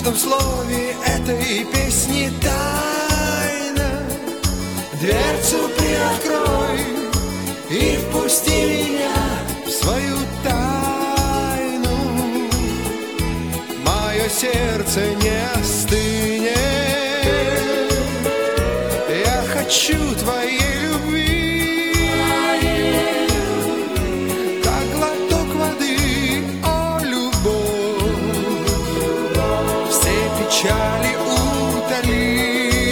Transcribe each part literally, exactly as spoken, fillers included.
каждом слове этой песни тайна. Дверцу приоткрой и впусти меня в свою тайну. Мое сердце не остынет, я хочу твоей любви, как глоток воды, о, любовь, все печали утоли.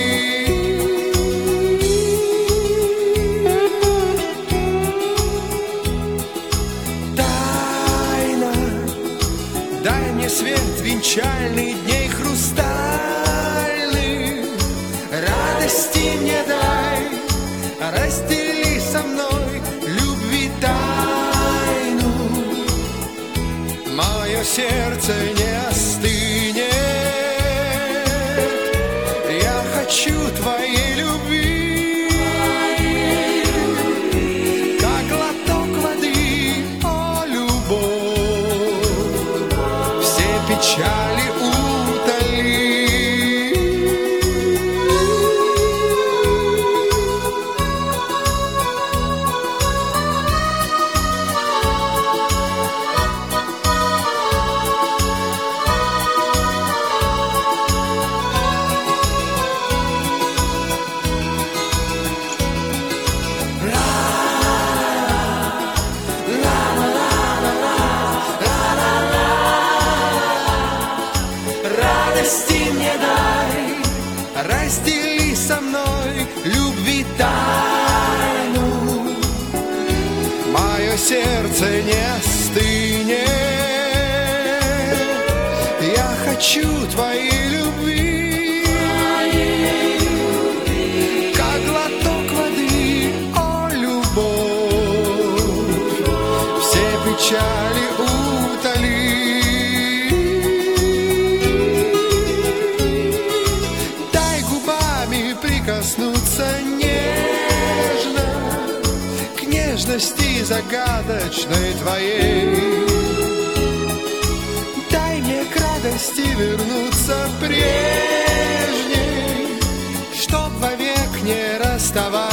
Тайна, дай мне свет венчальный дней хрустальных, радости мне дай, раздели со мной любви тайну. Мое сердце не остынет, я хочу твоей любви, как глоток воды, о, любовь, все печали утоли. Радости мне дай, раздели со мной любви тайну. Мое сердце не остынет, я хочу твоей любви, как глоток воды, о, любовь, все печали утоли. Прикоснуться нежно к нежности загадочной твоей. Дай мне к радости вернуться прежней, чтоб вовек не расставаться.